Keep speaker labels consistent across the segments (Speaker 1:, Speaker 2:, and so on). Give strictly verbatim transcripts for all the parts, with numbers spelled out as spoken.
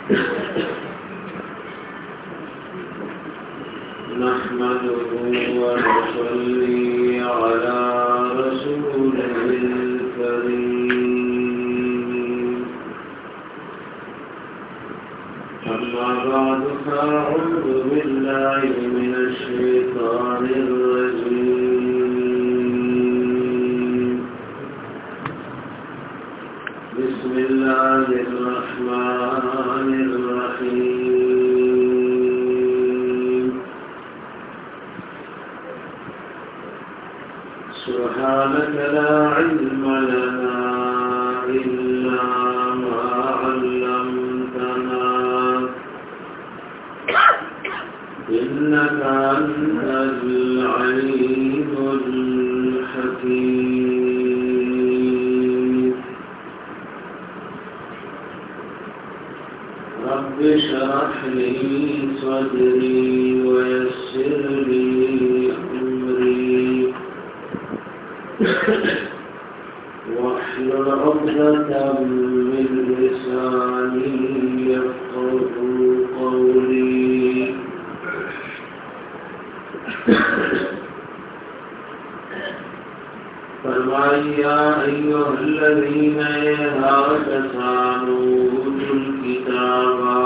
Speaker 1: نحمده ونصلي على رسوله الكريم أما بعد فأعوذ بالله من الشيطان الرجيم بسم الله الرحمن الرحيم سبحانك لا علم لنا إلا ما علمتنا إنك أنت العليم الحكيم رب اشرح لي صدري ويسر لي أمري واحلل عقدة من لساني يفقهوا قولي فرمائے یا ایھا الذین آمنوا الکتابا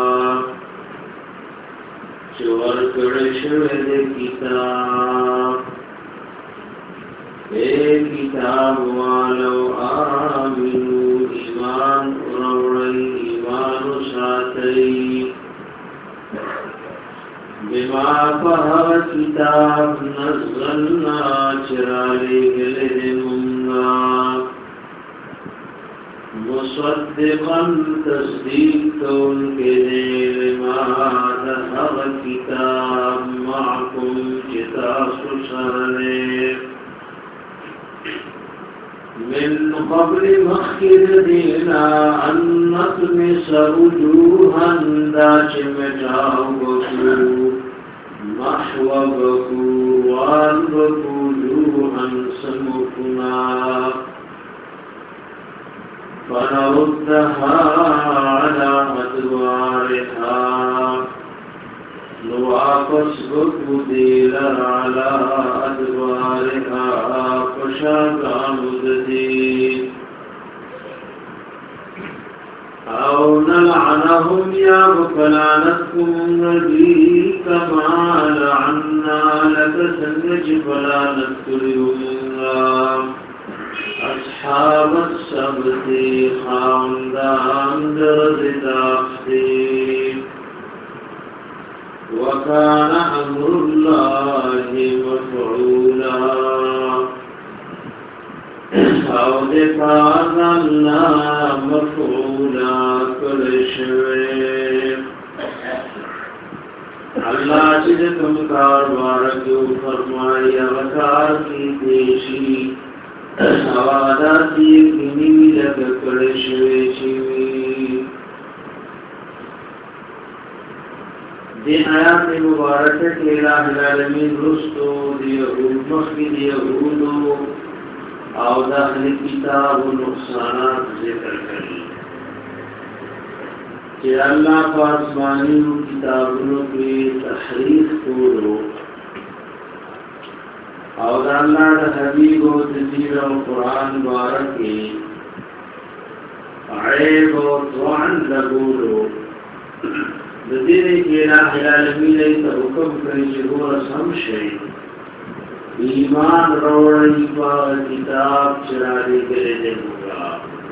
Speaker 1: چور کڑشد کتاب اے کتاب والو آمنوا ایمان روڑی ایمان ساتئی بما فهو كتاب نزلنا چرالی گلہمنا مصدقا تصدیق کون کے دیر ما فهو کتاب معکم جتاس سرنے من قبل مخیر دینا ان نطمس وجوها داچ مٹاو بکو محو بکو وان بکو جوها سمکنا فنردها على ادوارها نواپس بکو دیلر على ادوارها فشاکان ددی او نلعنهم یا بکلانتکم ندی کما لعنا لك سنج بلانتکلیومنا اصحاب السبت خاندان درد دافتی وكان أمر الله مفعولا او دفاظ الله مفعولا كل شيء اللہ چیز تم کار بارکیو فرمائی اوکار کی دیشی اواداتی کنیوی لگ کل شوی چیوی دین آیات مبارکہ کے الہ العالمین رستو دیہود مخی دیہودو او داخل کتاب و نقصانات ذکر کری کہ اللہ پاسمانی و کتابوں کی تحریف کرو او دا اللہ دا حبیب و تذیر و قرآن بارکی عیب و طوعن لگولو ددینے کی الہ العالمین ایتا حکم کری جہور سم شئی ایمان روڑی پا کتاب چراری کرے دے ہوگا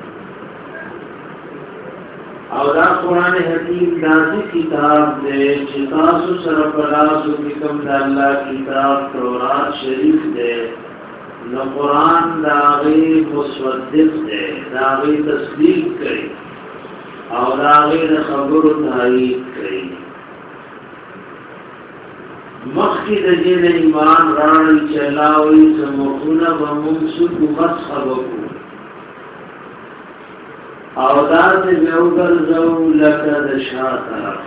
Speaker 1: او دا قرآن حکیم دازی کتاب دے چتاسو سرپلاسو کم دا اللہ کتاب تورات شریف دے نو قرآن داغی مصدق دے داغی تصدیق کری او داغی خبر تحریک کری مخی دجین ایمان رانی چلاوی سمخونا بمنسوک مسخبکو او داد بیوگر زو لکا دشا طرف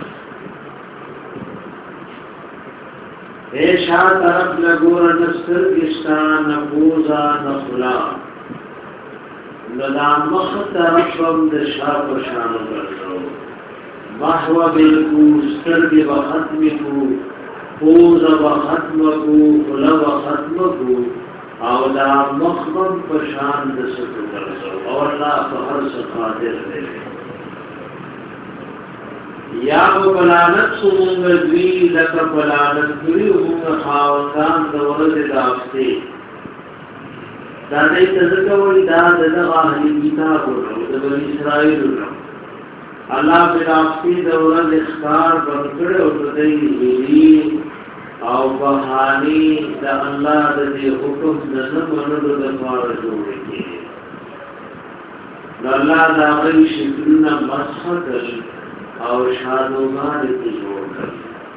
Speaker 1: اے شا طرف لگورا نستر کشتان نبوزا نخلا لدام مخ طرف بم دشا پشانو کردو محو بالکو سترگی و ختم کو پوز و ختم کو خلا و ختم کو او دا مخبم پشان دستو کرسو او اللہ فہر سقادر دے یا او بلانت سمونگ دوی لکا بلانت دوی امونگ خاوندان دورد دافتے دا دی تذکوی دا دلغا اہلی کتاب رو دا بنی اسرائیل رو اللہ بلافتی دورد اخکار بنکڑ او دی ہیلی او بہانی دا اللہ دا دی حکم دا نماندو دا پار جوڑے کے دا اللہ دا غی شکلنا مسخ کر او شادوغان کی جوڑ کر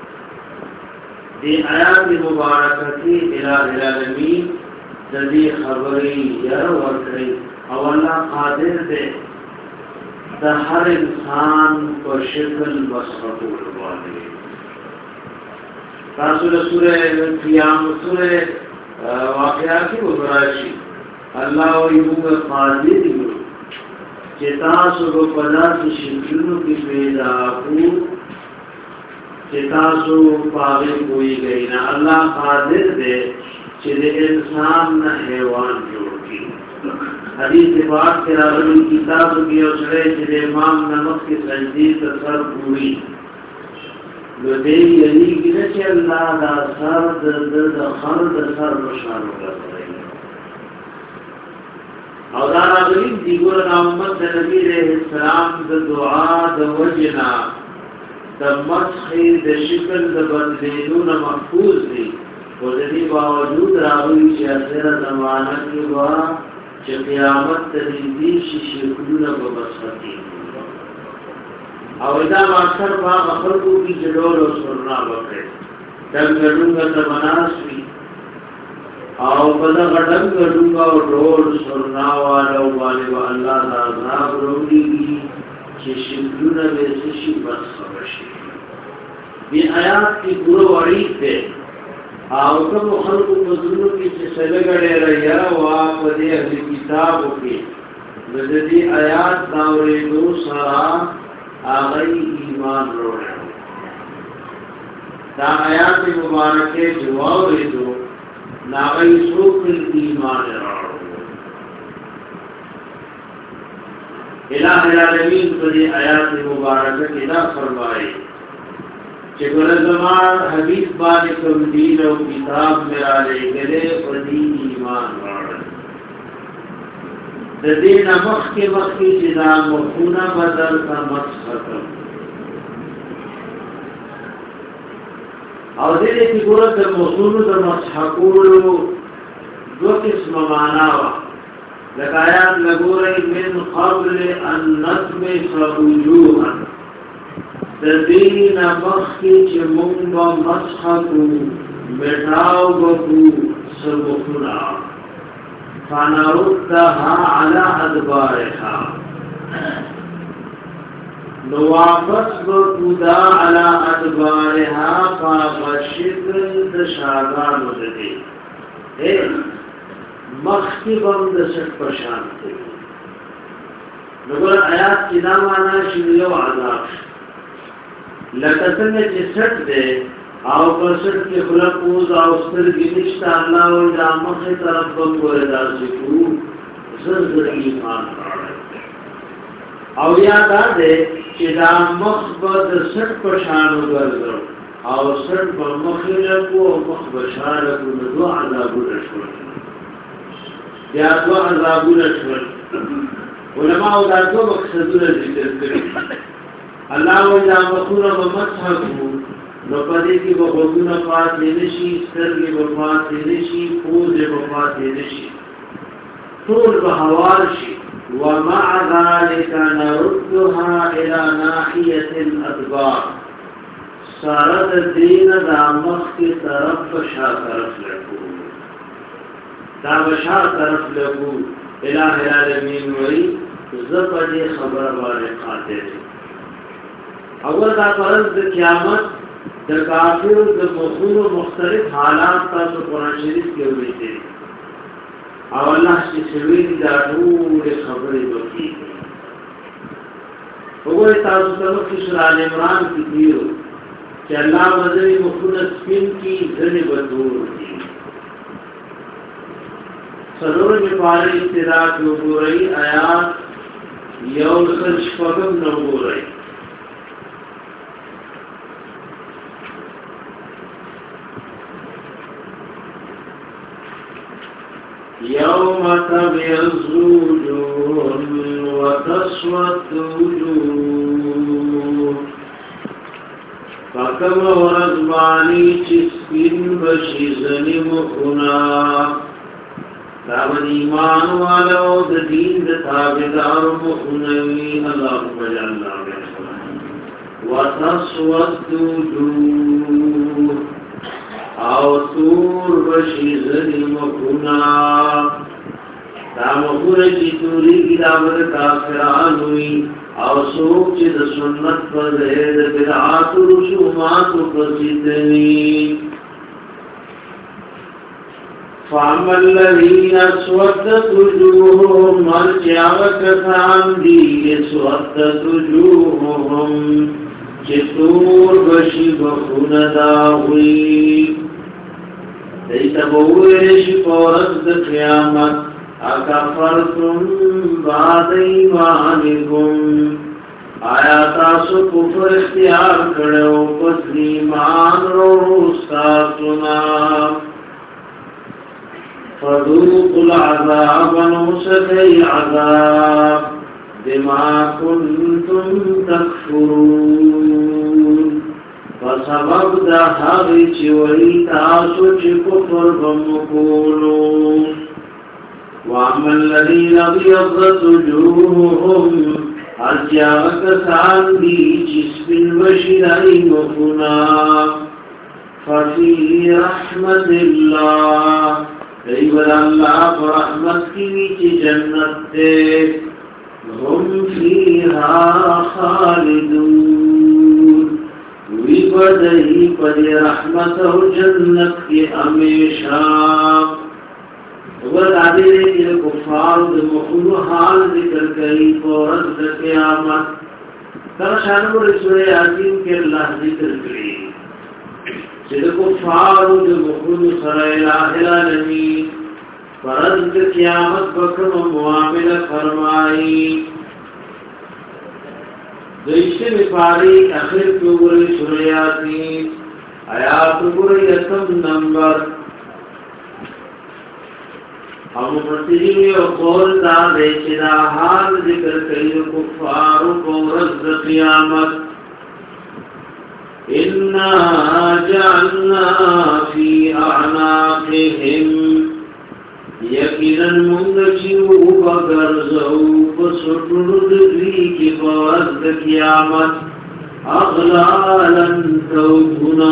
Speaker 1: دی آیات مبارکتی الہ العالمین دا دی خبری یر ورکری او اللہ قادر دے دا ہر انسان کو شکل مسخطور والے تاسو له سوره قیام سوره واقعات کی وبراشي الله او یوه قادر دی چې تاسو په پلاس شکلونو کې پیدا کو چې تاسو پاوې کوئی گئی نه الله قادر دی چې د انسان نه حیوان جوړ کړي حدیث پاک کې راغلي کتاب کې او سره چې د امام نمک کې سجدي ته سر پوری نو دی یعنی گره چه اللہ دا سر در در دا خر در سر مشانو کرده او دا راغلیم دیگور نامت دا نبی علیہ السلام دا دعا دا وجنا دا مسخی دا شکل دا بدلینون محفوظ دی و دا دی باوجود راغلی چه اثر زمانہ کی دعا چه قیامت تریدی شی شکلون ببسختی او دا اکثر باغ خلقو کی جلول و سرنا بکرے ڈنگا تمناسوی او بدا ڈنگا و ڈول سرنا والا والی و اللہ دا عذاب روڑی گی چه شکلون بیسشی بس خبشی بی آیات کی پورو وعید دے او کم خلقو مظلوم کی چه سلگڑے ریا و آپ دے اہلی کتابو کی مددی آیات داوری دو سارا آغای ایمان روڑے دا آیات مبارکے جواوری دو ناغی سوکل ایمان روڑے الہ العالمین پر آیات مبارکے دا فرمائے کہ گرزمان حدیث بانکم دین و کتاب میرا لے گلے پر دین ایمان روڑے د دین مخ کې مخ کې چې دا مخونه بدل کا مسخه او دې کې ګوره د موضوع د مسخه کولو دو قسم معنا وا لکایات لګورې من قبل ان نسمع وجوها د دین مخ کې چې موږ به مسخه کوو مټاو کوو سبحنا فنردها على ادبارها نوافس بکودا على ادبارها فاشکل دشاگان وددی اے مختبم دشک پشانتی نگر آیات کی نامانا شنیو عذاب لکتن چی سٹ دے او پسر کی خلق اوز او ستر کی نشتا اللہ و اذا مخی طرف بنگو ادا سکو زرزر ایمان راڑے او یاد آدے چی دا مخبت سٹ پشانو گردو او سٹ پر مخی لکو او مخبشار لکو ندو عذابو رشول یا دو عذابو رشول علماء دا دو مقصدو ذکر کری اللہ و اذا مخونا ومسحکو نو پدې کې به وګونه پاتې نشي سترګې به پاتې نشي پوزې به پاتې نشي ټول به هوار شي ومع ذلك نردها الى ناحيه الادبار سارد دین دا مخ کی طرف شا طرف لکو دا بشا طرف لکو الہ العالمین وی زبد خبر بار قاتل اول دا پرز دا قیامت د کافر د مخونو مختلف حالات تاسو قرآن شریف کې ویلي او الله چې سوي دا ټول خبرې وکړي وګورئ تاسو ته مخکې سورہ ال عمران کې دیو چې الله مدري مخونه سپین کی ځنې بدور دي سرور می پاره ابتدا کې وګورئ آیات یو سل شپږم نو وګورئ يوم تبيض وجوه وتسود وجوه فكم ورزباني چسپین بشی ظلمخنا دامن ایمان والو د دین د تابدار مخنوی اللهم جعلنا منهم وتسود وجوه او تور بشی ظلمخنا دا مخونه چی توری کی دامد کافرانوی او سوک چی دا سنت پر دید بدعات و رسومات و قصیدنی فاما الذین اسودت وجوههم مرجعوکتان دی اسودت وجوههم چی تور بشی بخون داوی دیتا بویرشی پورت دا قیامت اکفرتم بعد ایمانکم آیا تاسو کفر اختیار کرو پس ایمان رو استاسنا فذوق العذاب نوسکی عذاب بما کنتم تکفرون فسبب دا حقی چوئی تاسو چی کفر بمکولون وَأَمَّا الَّذِينَ ابْيَضَّتْ وُجُوهُهُمْ أَرْجَاءَ كَسَانْ دِي جِسْمٍ وَشِدَائِ مُخُنَا فَفِي رَحْمَةِ اللَّهِ قَيْبَلَ اللَّهِ فَرَحْمَتْ كِوِيْتِ جَنَّتِ هُمْ فِيهَا خَالِدُونَ وِبَدَئِ پَدِ رَحْمَتَهُ جَنَّتِ کی ہمیشہ وقت آدھے رہے کہ کفار دے مخلو حال ذکر کری پورت دے قیامت ترشانو رسول عظیم کے اللہ ذکر کری جد کفار دے مخلو سرائے الہ العالمین پورت دے قیامت بکم معاملہ فرمائی دوشتے میں پاری اخر کیوں گرے سوریاتی آیات گرے اتم نمبر او مفسرین او قول دا دے چې دا حال ذکر کوي کفار کو رز قیامت انا جعلنا فی اعناقهم یقینا موږ چې وګرځو په سټونو د دوی کې په رز قیامت اغلالا توبنا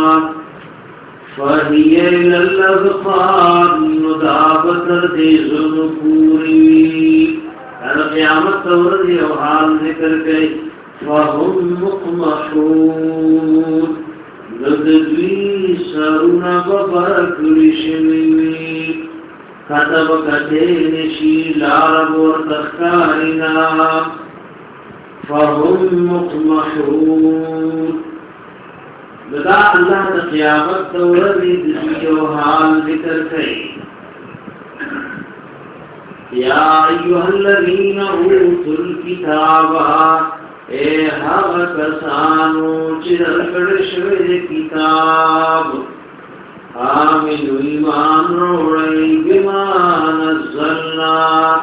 Speaker 1: فَهِيَ إِلَى الْأَذْقَانِ مُدَابَتَرْ دِزُنُ پوری انا قیامت توردی او حال ذکر گئی فَهُمْ مُقْمَحُونَ ندوی سرونا ببرکلی شویوی کتب کتینشی لارب ورتخکارنا فَهُمْ مُقْمَحُونَ لدا اللہ تا قیامت توردی دسیو حال ذکر کئی یا ایوہ الذین اوتوا الکتابا اے حق کسانو چدر کڑشوید کتاب آمنو ایمان روڑی بما نزلنا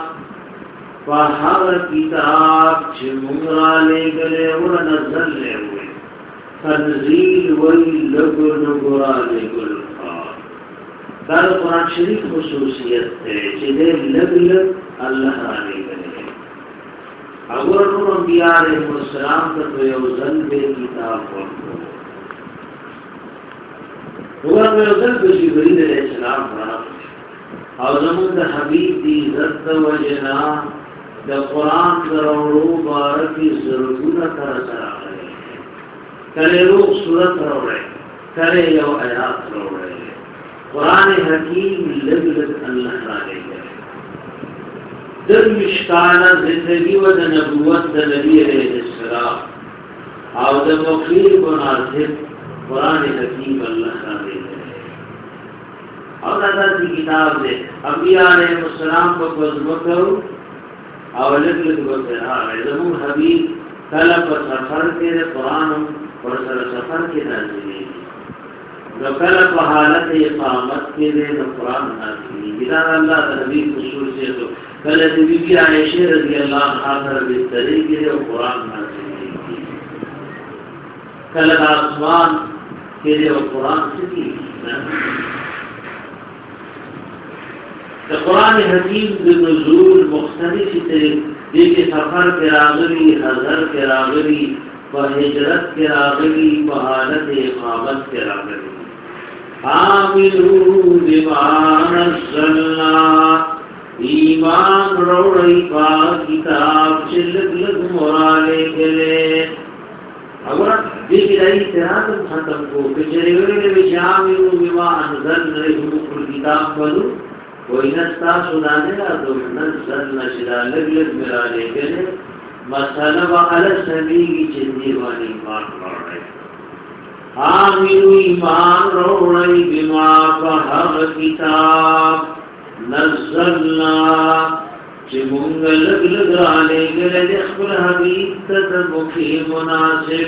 Speaker 1: فحق کتاب چھ منگرا لے گلے ورنزل لے ہوئے تنزیل وی لگر نگرا لگل خار در قرآن شریف خصوصیت ہے چلے لگ لگ اللہ را لگلے اگر نور انبیاء علیہ السلام تک یوزن بے کتاب ورکو اگر میں یوزن بے جبریل علیہ السلام را او زمون دا حبیب دی عزت و جنا دا قرآن دروڑو بارکی زرگونہ ترسر آگا کرے روح صورت رو رہے کرے یو آیات رو رہے قرآن حکیم لگ لگ اللہ را لے گئے درویش کالا زندگی و د نبوت د نبی علیہ السلام او د مخیر مناسب قرآن حکیم اللہ نازل ہے او دا داسی کتاب دے انبیاء علیہ السلام کو بزمکو او لگ لگ بسرحا ہے زمون حبیب کلا پر سفر کے قرآن پر سر سفر کے نازلی نو کلا پر حالت اقامت کے دے نو قرآن نازلی جنان اللہ دا حبیب خصوص سے تو کلا دی بی بی عائشہ رضی اللہ عنہ سر بستری کے دے قرآن نازلی کلا دا آسمان کے دے قرآن سکی قرآن حکیم کے نزول مختلف دیکھے سفر کے راغلی حضر کے راغلی و ہجرت کے راغلی و حالت اقامت کے راغلی آمنوا بما نزلنا ایمان روڑی پا کتاب چلک لگ مرالے گلے اگر دیکھ رہی اتحادم ختم کو کچھرے گلے بچ آمنوا بما انزلنا حکم کتاب بلو کوئی نستا سنانے گا تو نزل نشدہ لگ لگ میرا لے گلے مسئلہ وقال سبھی کی چندی وانی ایمان رو رہے آمینو ایمان رو رہی بما فہم کتاب نزلنا چی منگ لگ لگ رانے گلے دخل حبیب تدمکی مناسب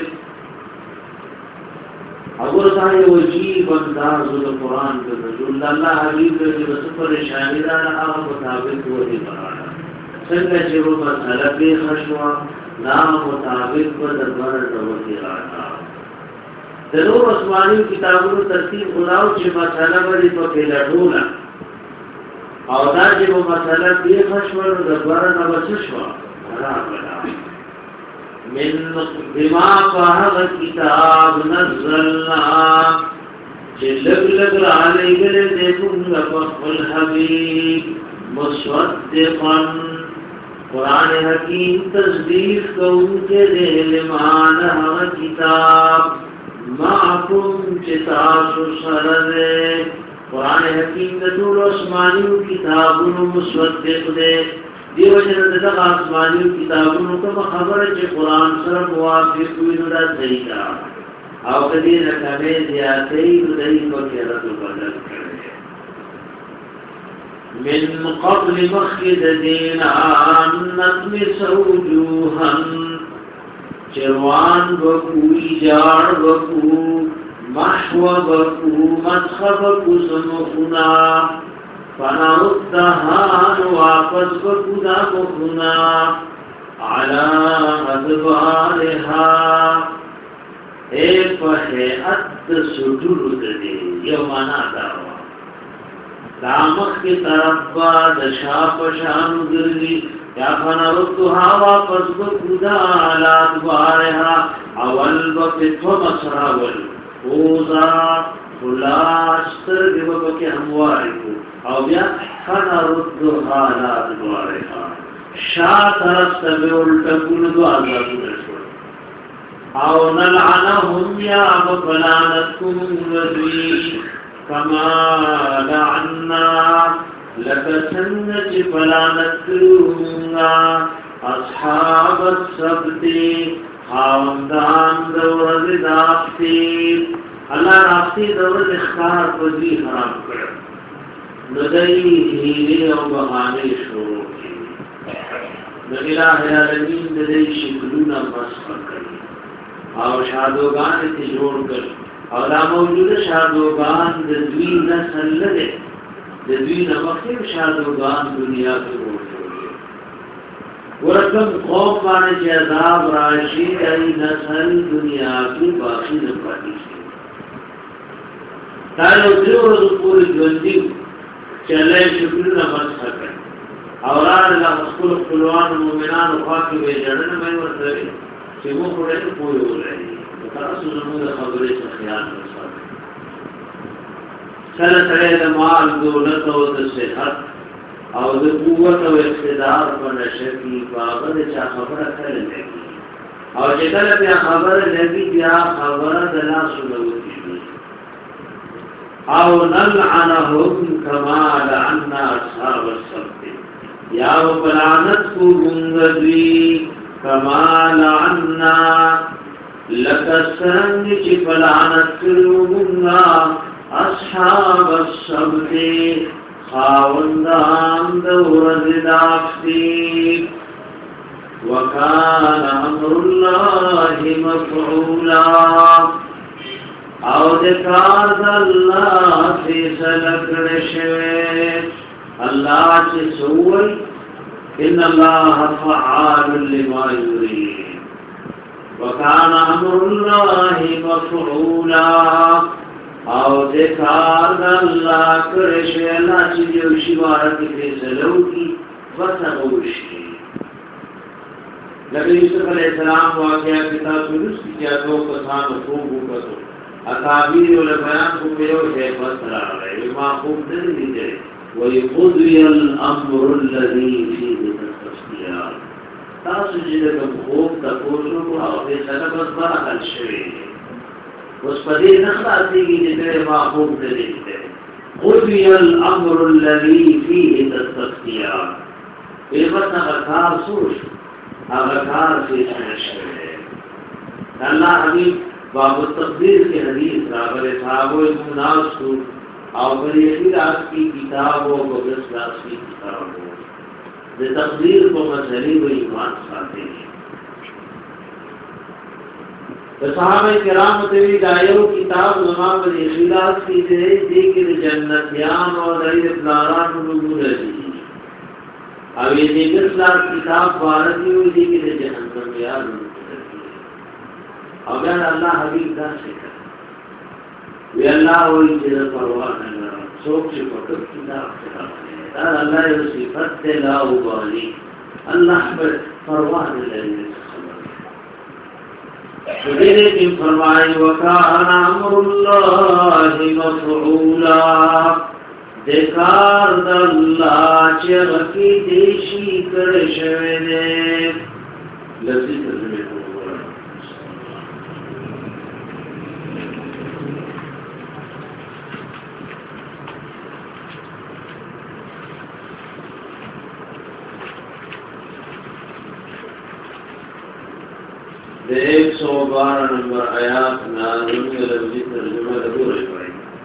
Speaker 1: اگر سارے وجیب انداز القرآن کے رسول اللہ حبیب کے جو سفر شاہدان آغا مطابق وہی برانا سنگا چیو مسئلہ بے خشوا نام مطابق و دربار دوتی رانا ضرور عثمانی کتابوں ترتیب خداو چی مسئلہ بری پکے لڑولا او دا چی وہ مسئلہ بے خشوا دربار نوسشوا بھرا بھرا من بما فهغ کتاب نزلنا جلگ لگ رالے گلے دیکھوں لفق الحبیب مصدقا قرآن حکیم تصدیق کون کے دے لمان حق کتاب معکم چتاس سرد قرآن حکیم دول عثمانی کتابون مصدق دے دیو جنت تک آسمانی کتابوں کو خبر ہے کہ قرآن سر موافق کوئی نہ صحیح تھا او کدی رکھنے زیادہ ہی دئی کو کہرت بدل کرے من قبل مخد دین ان نطمس وجوها چروان بکوی جار بکو محو بکو مسخ بکو سمخنا فنردها واپس بکنا بکنا علا ادبارها اے فحیعت سجور دے یہ مانا داروا دامخ کی طرف باد شاپ شان گرلی یا فنردها واپس بکنا علا ادبارها اول بکتو مسراول اوزا خلاستر دیو بکی همواری کو او بیا فنردها علا ادبارها شاہ طرف سبی الٹکون دو آزادو نشوڑ او نلعنهم یا مفلانتکم ندوی کما لعنا لکسنج فلانتکلونگا اصحاب السبت خاوندان دورد دافتی اللہ رافتی دورد اختار پدی حرام کرد ندئی ہیلے او بہانے شروع کی الہ العالمین دے شکلونا مسخ کری او شادوگان تی جوڑ کر او دا موجود شادوگان دوی نسل لدے دوی نمخیر شادوگان دنیا کی روڑ جوڑے ورکم خوف بانے چی عذاب راشی ای نسل دنیا کی باقی نپاتی سی تایو دیو رضو پوری جوندیو چلے شکلونا مسخ کری اوران اللہ مسکول قلوان مومنان و خواقی بے جڑن میں ورطوی چی وہ پڑے تو پوئی ہو رہی ترسو زمود خبری سے خیال رسال سل سڑے دمال دولت و دصحت او د قوت و اقتدار پر نشکی باغد چا خبر کھل لگی او چکل پیا خبر لگی پیا خبر دلا سنوتی شوی او نلعنهم کما لعنا اصحاب السبت یا و پلانت کو گنگدوی کما لعنا لکسنگ چی پلانت کرو گنگا اصحاب السبت خاوندان دورد دافتی وکان امر اللہ مفعولا او دکار دا اللہ فیصل کرشوے اللہ چی سوئی ان اللہ فعال لما یرید وکان امر اللہ مفعولا او دکار دا اللہ کرشوے اللہ چی دیو شبارت فیصلو کی وطغوشی نبی یوسف علیہ السلام واقعہ کتاب سنس کی کیا دو کسان خوب ہوکتو اکابیر والبیان کو پیو ہے بسرا رہے ما خوب دل دیجئے وَيُقُضْوِيَ الْأَمْرُ الَّذِي فِيهِ تَسْتَفْتِيَانَ تاسو چې کوم خوب تاسو کو او دې سره بس بار حل شوی اوس په دې نه خلاصيږي چې ما خوب دل دیجئے قُضِيَ الْأَمْرُ الَّذِي فِيهِ تَسْتَفْتِيَانَ ایمت نغکار سوش اغکار سے شنشر ہے اللہ حبیب باب التقدیر کے حدیث رابر صحابو امناس کو آوری اخیرات کی کتاب و بگسلاس کی کتاب ہو دے تقدیر کو مسئلی و ایمان ساتے ہیں صحابہ کرام تیوی دائیو کتاب زمان پر اخیرات کی دے دیکر جنتیان اور دائر افلاران نمو رضی او یہ دیگر سلار کتاب بارتی ہوئی دی کہ جہنم یاد ہوئی او بیان اللہ حبیب دا سکر وی اللہ ہوئی جدر پرواہ نگر سوک چی پکر کتاب سکر دار اللہ یہ صفت لا ابالی اللہ پر پرواہ نگر فدینے کی فرمائی وکان امر اللہ مفعولا دیکار دا اللہ چغکی دیشی کرشوے دے لفظی ترجمے کو بولا دے ایک سو بارہ نمبر آیات نازل لفظی ترجمہ لگو رہے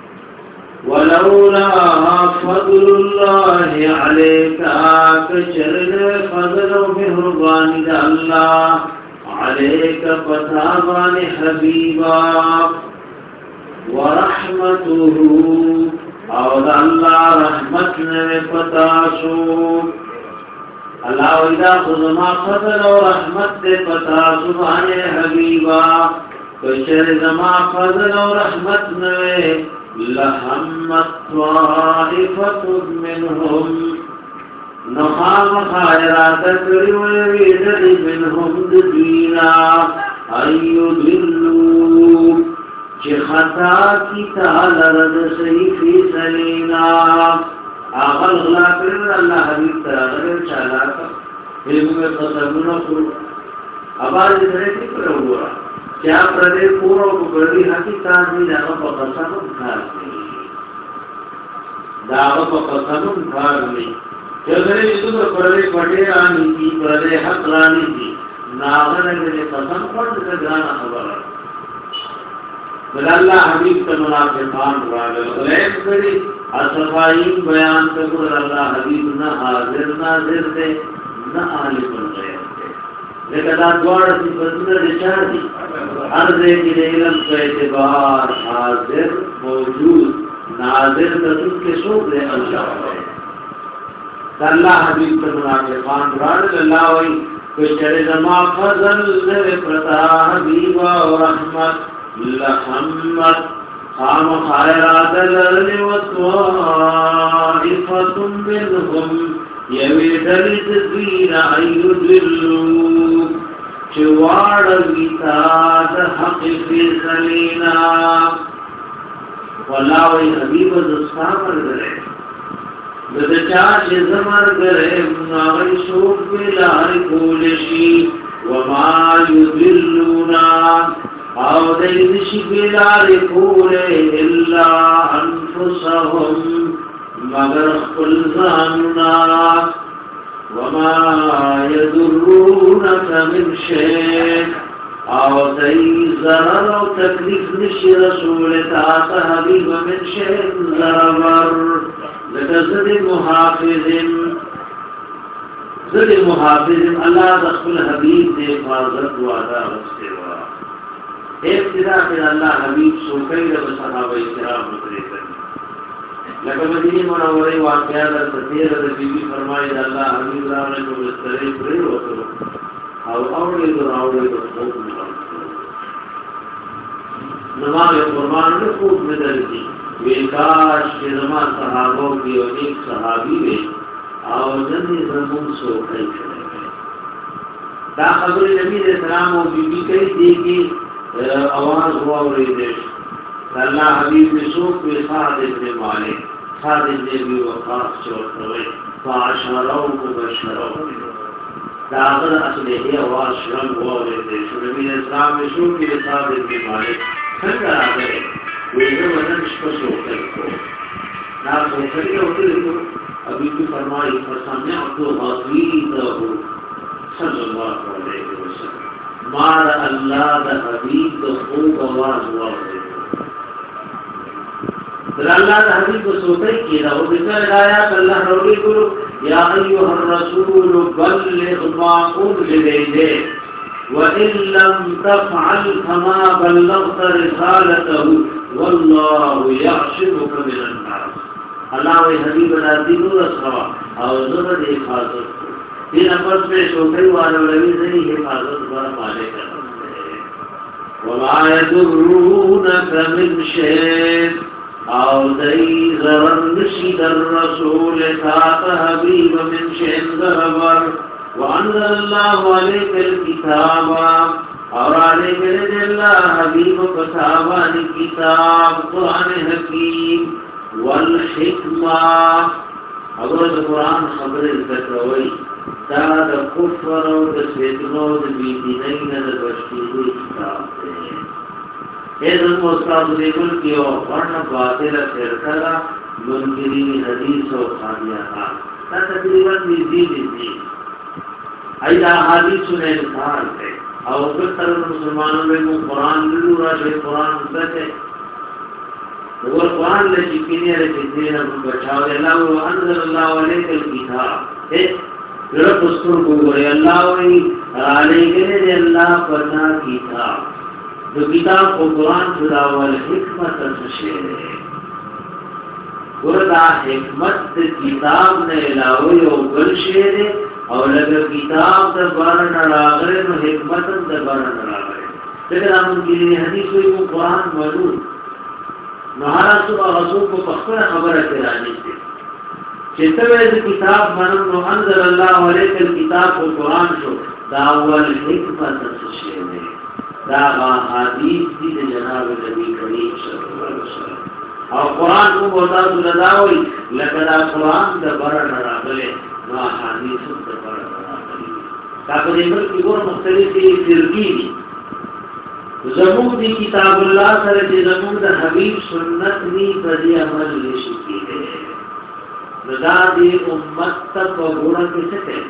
Speaker 1: ولولا فضل الله عليك كشرد فضل مهربان الله عليك فتابان حبيبا ورحمته او الله رحمتنا فتاسو الله اذا خذما فضل ورحمت فتاسو عن حبيبا كشرد ما فضل ورحمتنا لهمت طائفة منهم نخام خائرات كريم منهم دبينا أن يدلوا چه خطا کی تعالی رد سیفی سلینا آغل غلا کرن اللہ حبیب تراغل چالا کا علم میں قسمنا کرو آباز ادھرے کی پر ہوا کیا پردے پورا کو بردی حقیقات میں داغا پا قسمم کھار نہیں داغا پا قسمم کھار نہیں چلے جسو تو پردے پڑے رانی تھی پردے حق رانی تھی ناغن اگر قسم پڑھ سے جانا خبر بل اللہ حبیب کا منافقان راگل غلیب کری اصفائیم بیان کر اللہ حبیب نہ حاضر ناظر دے نہ عالم الغیب لیکن دوار سی بدن رچار دی ہر دے کی علم کا اعتبار حاضر موجود ناظر تسل کے سوک دے اللہ ہے اللہ حبیب کا منافقان راگل اللہ وی کچھر زما فضل دے پتا حبیبا و رحمت لحمت خام خائرات لرل و طائفت منهم یویدلت دین ایو دلو چوار گیتاد حق فیصلینا واللہ وی حبیب دستا پر گرے بدچا چه زمر گرے مناغی شوق بلار کولشی وما یدلونا او دیدشی بلار کولے الا انفسهم مگر خپل ځاننا وما يضرونك من شيء او دای ضرر او تکلیف نشي رسول تعالی حبیب من شيء ضرر لکذب محافظ ذل محافظ الله دخل حبیب دے حفاظت وعدہ واستوا ابتدا پھر اللہ حبیب سو کئی رب صحابہ کرام متریکن لکہ مدینی منوری واقعات تطیر بی بی فرمائی اللہ حبیب رانے کو بستری پری ہوتو او اوڑی دو اوڑی دو خوب ملان نماغ قربان نے خوب مدر دی ویکاش کے زمان صحابوں کی اور ایک صحابی میں اور جنی زمون سو کئی کرے گئے دا خبر نبی علیہ السلام و بی بی کئی دی کی آواز ہوا اور ریدش اللہ حبیب نے سوک بے سعد ابن مالک سعد ابن ابی وقاص چورتوئے فعشرو مبشرو دا اگر اصلحی آواز شرم ہوا اور ریدش نبی علیہ السلام نے سوک بے سعد ابن مالک سنگر آگئے ویزا وزن شکا سوک کئی کو نا سوک کئی ہوتے لیکن ابھی بھی فرمائی فسمعت غضیدہ صلی اللہ علیہ وسلم مار اللہ دا حبیب دا خوب آواز ہوا ہوئے در اللہ دا حبیب کو سوتے کی دا وہ بکر آیات اللہ روڑی کرو یا ایوہ الرسول بلغ ما انزل الیک وَإِن لَّمْ تَفْعَلْ فَمَا بَلَّغْتَ رِسَالَتَهُ وَاللَّهُ يَعْصِمُكَ مِنَ النَّاسِ اللہ و حبیب راضی نور اسروا اور زبر حفاظت کو تین افرس میں شوکری والا روی نہیں حفاظت بر مالے کرنا وَمَا يَدُرُّونَكَ مِنْ شَيْءٍ اور دئی ضرر نشید الرسول سات حبیب من شَيْءٍ ضربر وَأَنزَلَ اللَّهُ عَلَيْكَ الْكِتَابَ اور علیہ کے اللہ حبیب کتابانی کتاب قرآن حکیم والحکمہ اگر قرآن خبر ذکر ہوئی دا دا کفر و دا سیدنو دا بیدینین دا بشکیدی کتاب دے ایزن مستاد دیگل کیو ورن باطل سرکلا منکرین حدیث و خانیانا تا تقریبا بیزی بیزی ایدہ حدیث نے انکار ہے اور پھر طرف مسلمانوں میں وہ قرآن للو راشد قرآن سکے وہ قرآن لے چکینے رہے چکینے رہے بچاو دے اللہ و انزل اللہ علیہ الکتاب رب اسکر کو گرے اللہ وی علیہ دے اللہ پرنا کتاب جو کتاب کو قرآن خدا والحکمت تشیر ہے گردہ حکمت کتاب نے علاوی و گل شیر ہے اور لگر کتاب در بارا نراغرے نو حکمتن در بارا نراغرے لیکن ہم ان کے لیے حدیث ہوئی وہ قرآن موجود نہارا صبح رسول کو پختر خبر اترانی تھے چتوید کتاب منم نو انزل اللہ علیہ الکتاب کو قرآن شو داول حکمت سشیر میں داغا حدیث دی جناب نبی کریم صلی اللہ علیہ وسلم اور قرآن کو بہتا سلداوئی لکدا قرآن در بارا نراغرے نا حدیث در بارا نراغرے تاکہ دیکھر کی گور مختلف فرقی دی زمون دی کتاب اللہ سره چې زمون د حبیب سنت نی پدی عمل لشي ہے رضا دی امت تک وګړه کیسه کوي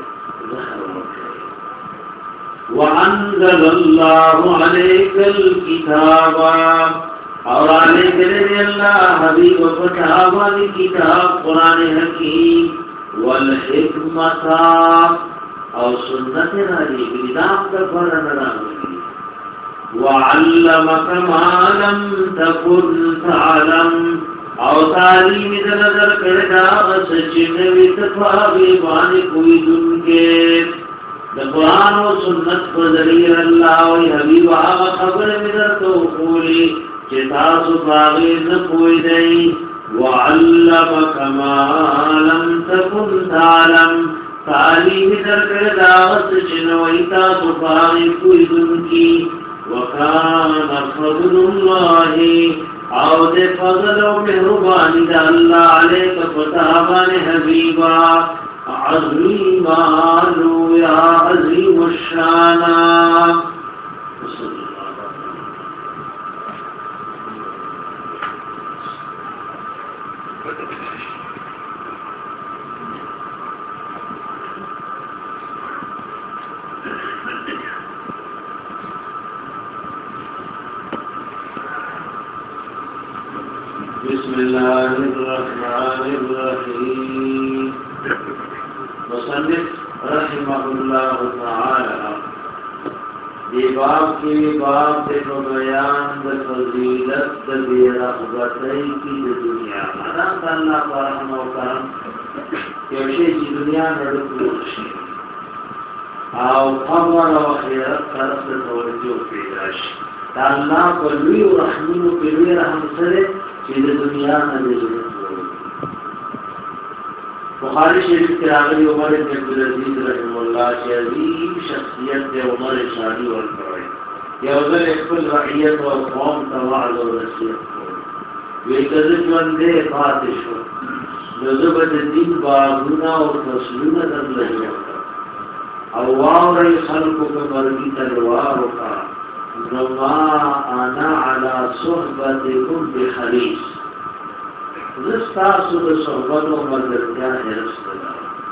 Speaker 1: وانزل الله عليك الكتاب اور علیہ کرے اللہ حبیب و فتحوانی کتاب قرآن حکیم والحکمت اور سنت راجی نظام کا فرن راجی وعلمك ما لم تكن تعلم او تعلیم نظر کردا سچن وتفاوی بانی کوئی دن کے قرآن و سنت پر ذریعہ اللہ و حبیب آغا خبر مدر تو قولی چتاس باغی نپوئی دی وعلمك ما لم تكن تعلم تعلیم نظر کردا سچن وتاس باغی کوئی دن کی وَكَانَ فَضْلُ اللَّهِ او دے فضل و مہربانی دا اللہ علیک فتحبان حبیبا عظیمانو یا عظیم الشانا الله الرحمن الرحيم. مصنف رحمه الله تعالى دی باب کی باب دے کو بیان دے فضیلت دے رغبتائی کی دے دنیا مدام تا اللہ کا رحم و کرم یوشی جی دنیا نڑک لوشی او قبر و خیرت طرف دے توجہ پیداش تا اللہ کو لوی و رحمین و پیوی رحم سرے چی دے دنیا نڑک لوشی. بخاری شریف کے آگری عمر ابن عبدالعزیز رحم اللہ کی عظیم شخصیت دے عمر شادی والکرائی یا اوزر اکبر رعیت و قوم تواعد و رسیت کوئی وی قدر جوندے فاتش ہو نظبت دین باغونا و فصلونا دن لہی ہوتا اوار ای خلقو کا مرگی تلوارو کا نما آنا علا صحبتکم بخلیص رستاسو د صحبت و مدرتیا حرص دا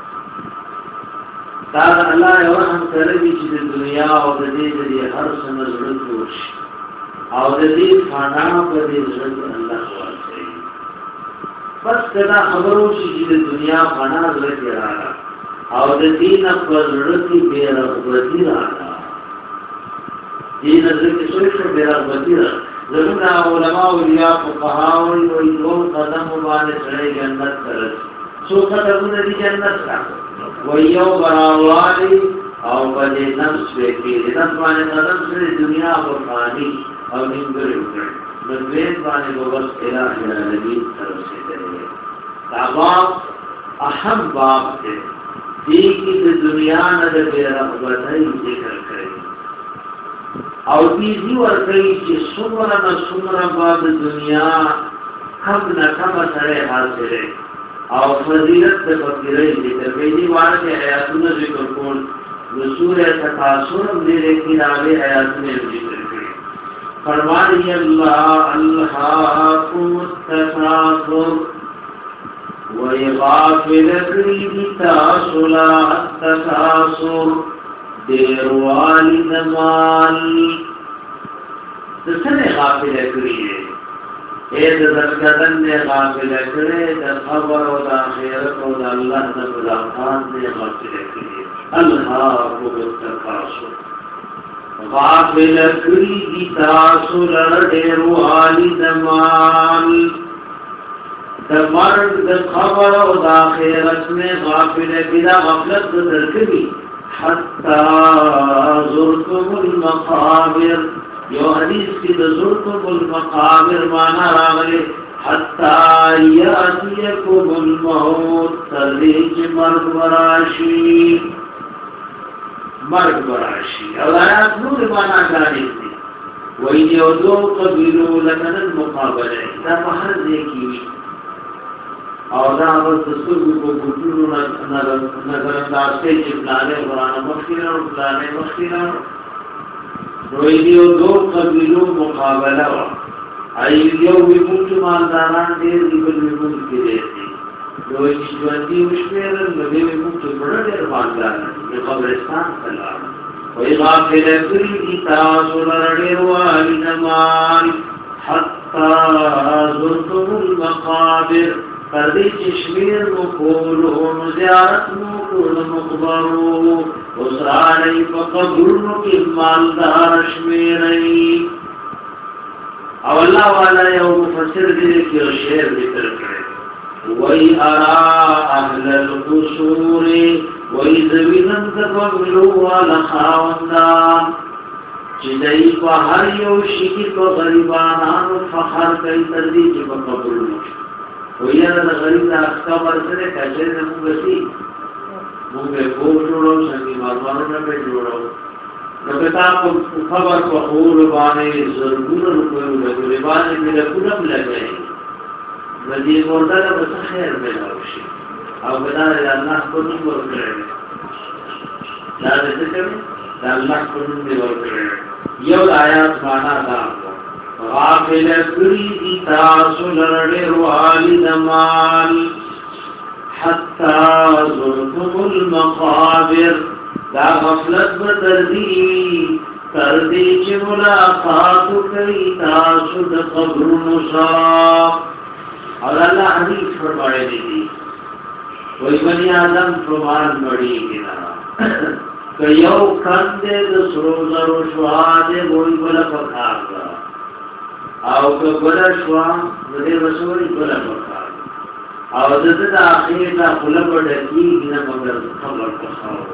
Speaker 1: تاغ اللہ ورحم کرلی چی د دنیا او د دی د دی هر سنزرد ہوش او د دی فانا پر دی زرد اللہ خواستی بس کدا خبرو چی د دنیا فانا زرد رانا او د دین پر زرد بے رغبتی رانا دین زرد سوچ بے رغبتی رانا ضرورنا علماء اولیاء فقہاوی و ایدون قدم مبانے سڑے جنت کرد سو قدمون دی جنت کا ویو براوالی او بدے نفس بیکی نفس بانے قدم سڑے دنیا بخانی او نمبر اکر نبین بانے ببس الہ العالمین طرف سے کرے تاباب اہم باب تے دیکی دی دنیا ندر بے رغبتائی ذکر کرے او دیزی ورکی چی سمرا نا سمرا بعد دنیا کم نا کم سرے حاصلے او فضیلت دا فقیرے ذکر بیدی وارد حیاتون ذکر کون رسول تقاصرم دے لیکن آلے حیاتون ذکر کرے فرمانی اللہ الحاکم التکاثر ویغافل کریدی تاصلا التکاثر دیروالی دمال دسنے غافل اکری ہے اے دزرگدن نے غافل اکرے در خبر و دا خیرت و دا اللہ دا بلاقان نے غافل اکری ہے اللہ کو بالتقاصر غافل اکری دی تاثر دیروالی دمال دمرد دا خبر و دا خیرت میں غافل بلا غفلت درکبی حتی زرتم المقابر یو حدیث کی دا زرتم المقابر مانا راغلے حتی یاتیکم الموت تردیج مرگ براشی مرگ براشی اور آیات نور مانا جانب دی وَإِنْ يَوْدُوا قَبِلُوا لَكَنَ الْمُقَابَلَةِ دا پہر دیکھیوی اور دا بس دستگو کو گھٹنو نظر انداز کے چپلانے قرآن مخیرہ و پلانے مخیرہ روئی دیو دو قبیلو مقابلہ و ایلیو be Malik مالداران there Debal be ملک کی دیر دی روئی جوندی مشمیرن لگے بی ملک بڑا دیر مالداران یہ قبرستان سلام وی غافل کری دی تاثر رڑیر والی نمال حتی زرتم المقابر کردی چشمیر مکولو زیارت مکول مقبرو اسرالی فقبرنو کی مالدار شمیرئی او اللہ والا یو مفسر دیدے کی شیر ذکر کرے وی ارا اہل القصور وی زوینن تقبلو والا خاوندان چیزئی پا ہر یو شکی پا غریبانان فخر کئی تردی چی پا قبرنو ویانا دا غریب دا اختا برسنے کچھر دا مونگا سی مونگا کوف جوڑو سنگی مرمانو نبی جوڑو نکتا خبر پا خور بانے ضرور رکوئے لگوئے بانے ملکونم لگئے ندی مردہ دا بس خیر ملاوشی او بدار دا اللہ کنم ورکرے دا دیتے کمی دا اللہ کنم دی ورکرے یو آیات مانا دا غافل کری دی تاثل روالی دمال حتی زرتم المقابر دا غفلت بتردی تردی چی ملاقاتو کئی تاسو دا قبر نصاب और अल्लाह हदीस फरमाए दी कोई बनी आदम प्रमाण बड़ी किना कयो कंदे द सरोजरो स्वादे वही बला पखागा आओ तो बला स्वा बड़े वसोरी बला पखागा आओ दद आखिर दा खुलब डकी न मगर खबर पखाओ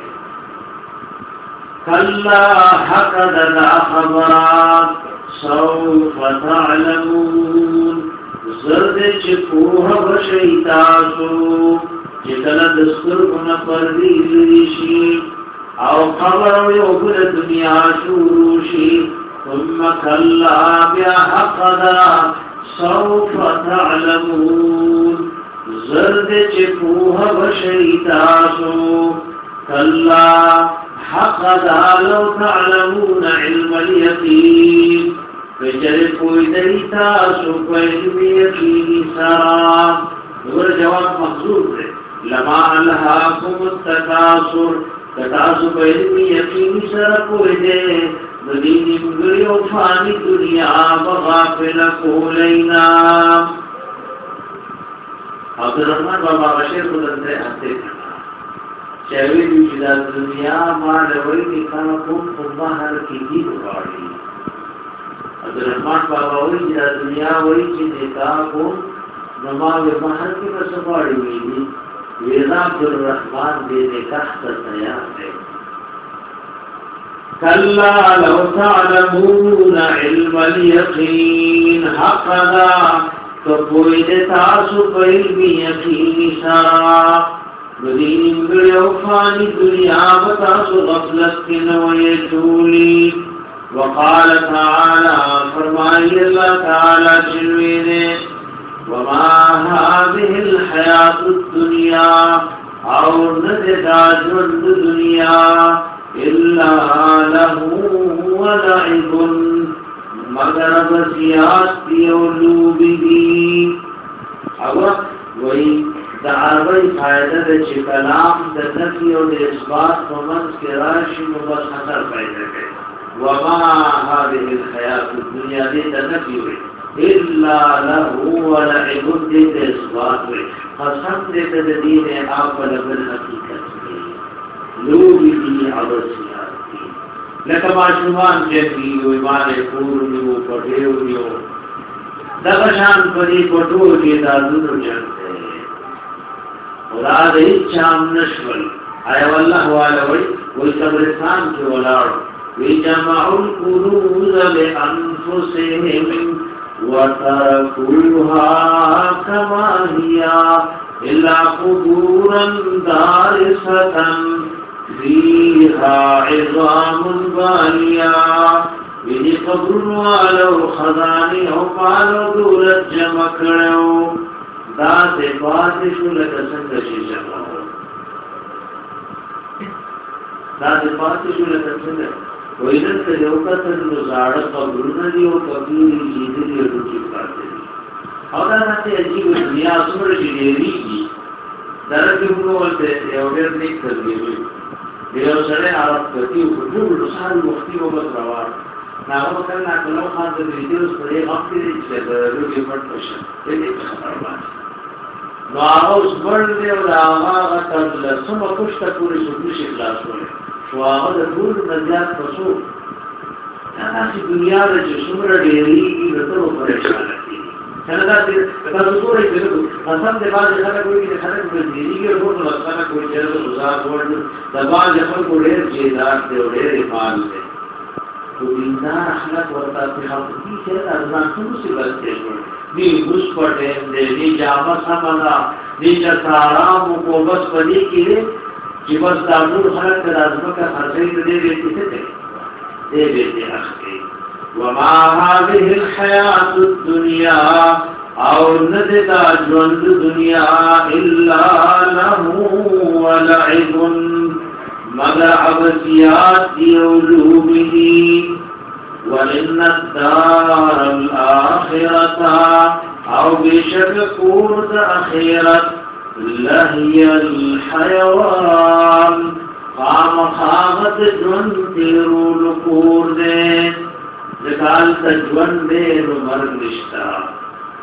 Speaker 1: कल्ला हकद दा खबरात सौफ تعلمون زرد چپوه بشیتاسو چکل دستر کن پردی لریشی او خبر یوبر دنیا شوروشی ثم کلا بیا حقدا سوف تعلمون زرد چپوه بشیتاسو کلا حقدا لو تعلمون علم اليقین بجر کوئی دیتا سو کوئی بیقینی سرام دور جواب محضور ہے لما الہاکم التکاسر تکاسو کوئی بیقینی سر کوئی دے مدینی مگری و فانی دنیا بغافل کولینا عبدالرحمن بابا بشیر خودت ہے ہفتے کھنا چاہوی بیجدہ دنیا مالوئی نکانا کن خودبا ہر کی دید باڑی عبدالرحمن بابا وی چې د دنیا وی چې نکاح کو نماز بحر کې په سپاړی وی دي وینا عبدالرحمن دې نکاح ته تیار دی کلا لو تعلمون علم اليقین حقا کپوی دې تاسو په علم یقین سره مدین ګړو فانی دنیا په تاسو غفلت کې نوې چولی وقال تعالى فرمائے اللہ تعالی جلوینے وما هذه الحیات الدنیا اور نددا جند دنیا الا له ولعب مگر بسیات دیولوبی دی اور وہی دعوی فائدہ دے چی کلام دا نفی و دے اثبات ومنس کے راشی مبس حسر پیدا گئے وما هذه الحياة الدنيا ديتا نفي إلا له ولعب ديتا إصبات قسم ديتا دين آفل بالحقيقة لوبي دي عبسيات دي لکه ماشومان جنگی و ایمان پورنی و پټیونی و دغه شان پدې پټو کې دادونو چلته خدا دې چام نشول آیا والله والوي وې قبرستان کې ولاړ وی جمعوا القلوب بأنفسهم وتركوها كما هي إلا قبورا دارسة فيها عظام بالية وی قبرون والو خزانی او پالو دولت جمع کرو دا سے پاتشو لکسنگ شیشا کرو دا سے پاتشو لکسنگ ویدن که یوکتن نزاڑا قبرون دیو کبیری جیدی دیو روچی پاتے دی او دا ناتے عجیب دنیا سمر جنیری کی درکی بنوالتے یوگر نیک تردیوی دیو سڑے عرب کتیو کتیو لسال وقتی و بس روان ناغو کرنا کلو خان در ویدیوز پر ایک وقتی دی چه در روچی پرد پشن دیدی که خبر بانی نو آغاوز برد دیو دا آغا تر لسم کشتا پوری سکوش اخلاص ہوئے شو آغا در دور نزیاد پسو ناسی دنیا دا چه سمر دیری کی بطر و پریشان رکھتی چنگا تیر تاسو کوئی چلو قسم دے بعد خلق کوئی کہ خلق کوئی دیری کی رپورٹ لگانا کوئی چلو گزار ورڈ دبان جفر کو ډیر جیدات دے اور ډیر مال دے تو دیندار اخلاق ورتا ته حقیقی چې ارزان څه مصیبت دی دی اوس پټه دې دی جامه سمدا دی چې آرام کو بس پدې کې چې بس دا نور خلق د ازمکه خرڅې دې دې څه ته دې دې اخلي وما هذه الحياة الدنيا او ندتا جوند دنیا الا له ولعب مگر عبسیات دیولوبه وَإِنَّ الدَّارَ الْآخِرَةَ او بشک قورد اخیرت لَهِيَ الْحَيَوَانِ قام خامت جون تیرو لکور دے ذکال تجون دے رو مرگ نشتا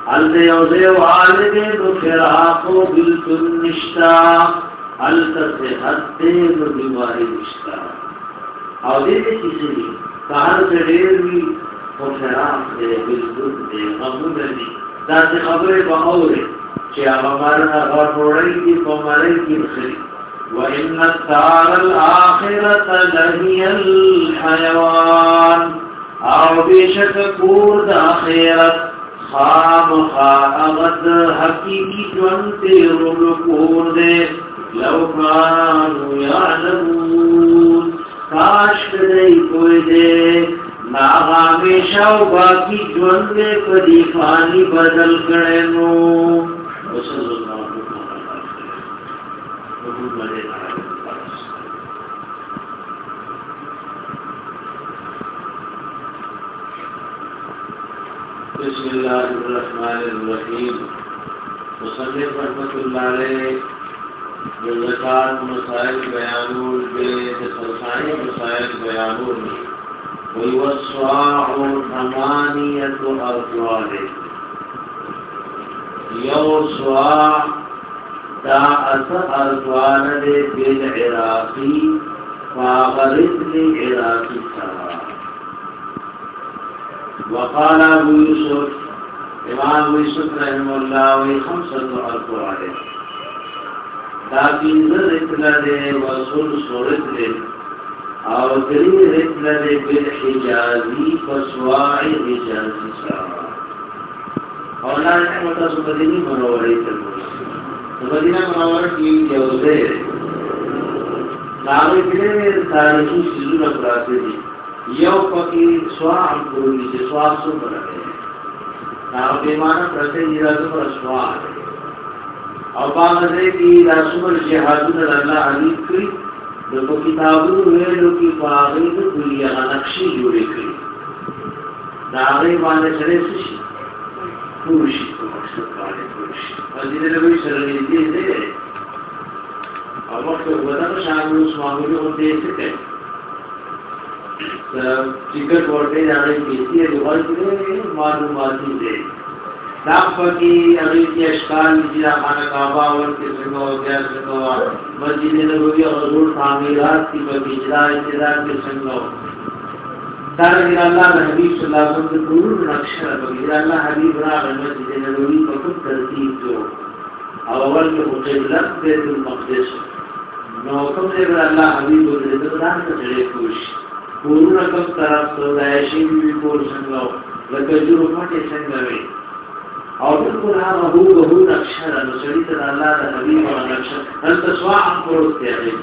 Speaker 1: الته یوزه والده نو فراقو بالکل نشتا الته حد نو بیماری نشتا او دې دې کیسې دي کار ډېر وی او فراق دې بالکل دې قبول دي دا خبره به اوري چې هغه مارنا غوړې دي په مړې کې خري وان الدار الاخره لهي الحيوان او بشک کور د اخرت خام خاغد حقیقی جون تیرون کور دے لو کانو یعلمون کاش کدئی کوئی دے ناغامی شاو باقی جون دے پدی فانی بدل کرنو وصل اللہ بسم الله الرحمن الرحیم مصنف رحمت اللہ علیہ زکات مسائل بیانون بے سرسانی مسائل بیانون ویوصواع ثمانیت ارطوال یو صواع دا اثر ارطوال دے بالعراقی فاغرد عراقی سوا وقال ابو يوسف امام ابو يوسف رحمه الله وي خمسه ارقام دا بينزل رتلده وصول صورت له او دري رتلده بالحجازي فسواع حجازي سوا اولا نه متاسو بدني منورې ته مدینه منوره کې یو ځای ناوې کې تاریخي سيزونه پراته دي یو پکی سواع کولی چې سواع سو برابر دا په معنا پرته ایرادو پر سواع او باندې کې رسول جهادونه الله علي کړی د کتابونو ویلو کې پاغې د کلیه نقشې جوړې کړې دا هغه باندې سره شي کوشش کوشش باندې کوشش دې له وی سره دې دې او وخت ودانو شامل سوامونو دې څه کوي टिकट ورته راغلي کیسې د ورته معلوماتي دي دا پکې هغه کې اشکال دي چې خانه کعبه ورته څنګه او بیا څنګه مسجد نبوي او حضور تعمیرات کی په اجرا انتظار کې څنګه دا رضی الله حبیب صلی الله علیه وسلم ټول نقشه رضی الله حبیب را مسجد نبوي په کوم ترتیب جو او اول کې قبله بیت المقدس نو کوم دی الله حبیب دې ځان ته لري کوشش پورونه کم طرف سودایشی وی کور څنګه لکه جوړ ماته څنګه وي او بالکل هغه هو هو نقشه د شریعت الله د حبیب او نقشه هل تسواع پروت دی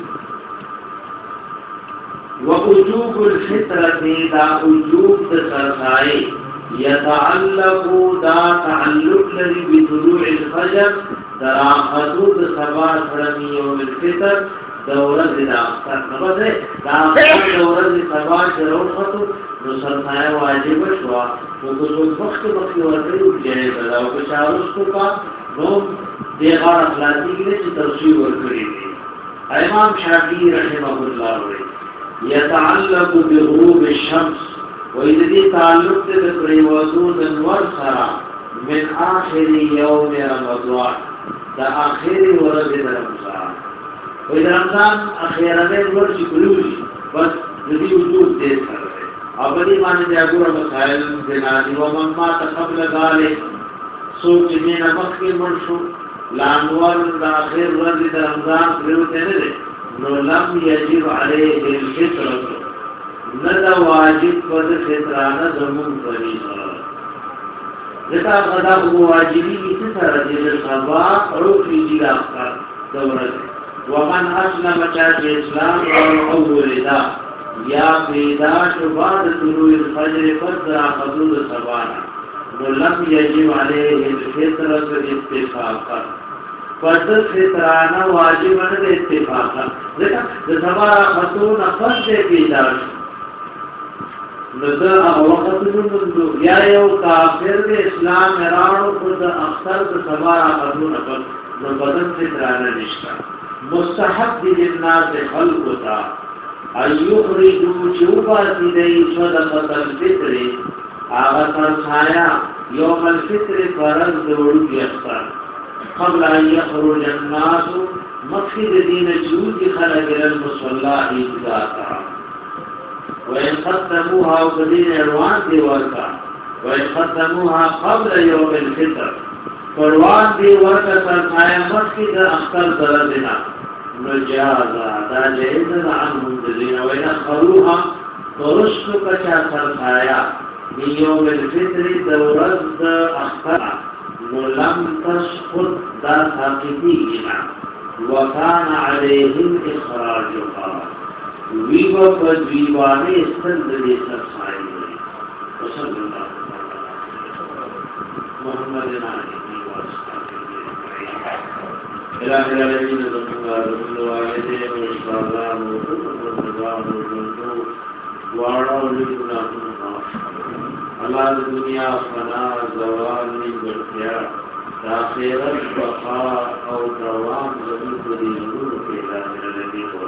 Speaker 1: ووجوب الفطره دا وجوب د سرسای يتعلق دا تعلق لري بطلوع الفجر درا حدود سبا سرمی یوم الفطر دورت دا اختر نبده دا اختر دورت سبا شرون خطو نو سرسائے واجب شوا نو کسوک وقت وقت ورده جائے بدا و کشاورس کو کا نو دیغار اخلاقی کے لئے چی ترسیح ورکری دی امام شافعی رحمه اللہ وی یتعلق بغروب الشمس ویدی تعلق دے بقریوازون انور سرا من آخر یوم رمضان دا آخر ورد رمضان وی رمضان اخیرانه ورشی کلوشی بس جدی وجود دیر کرده او بدی معنی دے اگور مسائل دنادی ومن مات قبل غالے سوچ مین مخی مرشو لانوار دا آخر ورد دا رمضان کلوتے ندے نو لم یجب علیه الفطرت ندا واجب پر فطرانه زمون کنی لتا قضا واجبی کسی سر دیل سبا روفی جیل اختر دورت ومن اسلم چاچ اسلام اور اول دا یا پیدا شباد طلوع الفجر فضرا حدود سبانا ولم یجب علیه الفطرت اتفاقا فضل فطرانا واجب اند اتفاقا لیکن سبارا خطون فضل پیدا شو نظر وقت نمندو یا یو کافر دے اسلام اراڑو خود اختر سبارا خطون فضل نبدن فطرانا نشتا مستحب دی للناس خلق تا ایخرجو چوبا سیدئی صدقت الفطر آغا ترسایا يوم الفطر فرض دورو کی اختار قبل ان يخرج الناس مقصد دین جود خلق المصلى عیدگاہ وإن قدموها وقدين اروان دی ورکا وإن قدموها قبل يوم الفطر فروان دی ورکا سرخایا مقصد اختر دردنا نجازا دا جائزن عنهم دلین وإن اخروها فرشتو کچا سرخایا من يوم الفطر دورد اختر نلم تسقط دا ساقطینا وكان عليهم اخراجها ویبا پا دیوانی استند دی سرسائی ہوئی وصل اللہ محمد نانی الہ العالمین رسولہ رسول والدین و اشتاغان و مرتضان و جندو وارا و لکنا اللہ دنیا فنا زوال من برخیار تاخیرت بقا او دوام زمین کو دی نور کے الہ العالمین و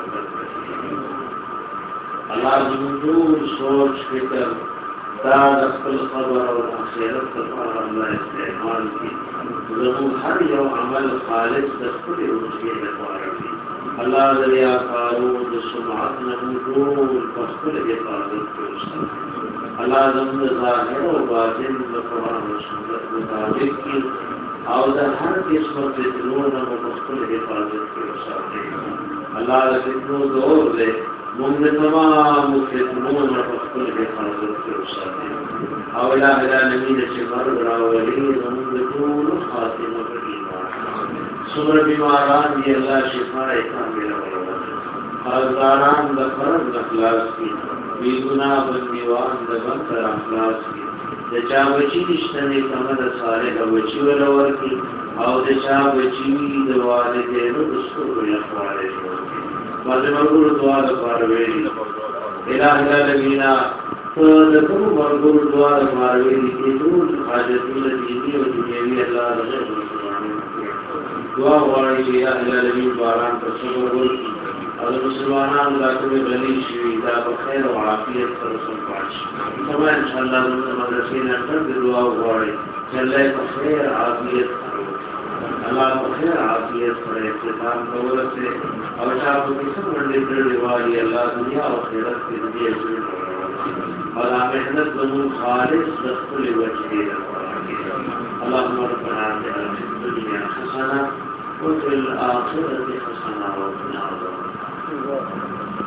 Speaker 1: اللہ زمین سوچ فکر داد اقل خبر اور آخرت تفار اللہ استعمال کی زمین ہر یو عمل خالص دستور روشی دفار کی اللہ ذریعہ قارون سمعت نمودون بخل حفاظت کے استعمال اللہ زمین ظاہر و باطن قرآن و سنت مطابق کی اور در ہر قسم فتنون و بخل حفاظت کے استعمال اللہ فتنوں دور دے من تمام فتنون وفقل حفاظت کے رسالے او الہ العالمین چمر راولین ومن طول خاتمہ ایمان سمر بیماران دی اللہ شفاء کامل ورد خالداران دفرد اخلاص کی بی گناہ بندیوان دبنتر اخلاص کی دچا بچی نشتنی کمد صالح بچی ولور کی او دچا بچی دوالدین دستور اخوالے بعض مرگور دعا دفارویلی الہ العالمین فدکو مرگور دعا دفارویلی کی دور حاجتون دینی و دنیاوی اللہ رجب دعا غواری الہ العالمین باران پر صبر ورکی اور مسلمانان لاکم غنی شوی دا بخیر و عافیت پر رسول پاش سما انشاءاللہ مدرسین اندر دعا غواری چلے بخیر عافیت اللہ بخیر عافیت پر اختتام دولت سے اور شاہد قسم منڈی پر رواری اللہ دنیا و خیرت کی دنیا جوڑ اور محنت بنو خالص دستل وجہی اللہم ربنا آتنا فی الدنیا حسنہ وفی الآخرة حسنہ وقنا عذاب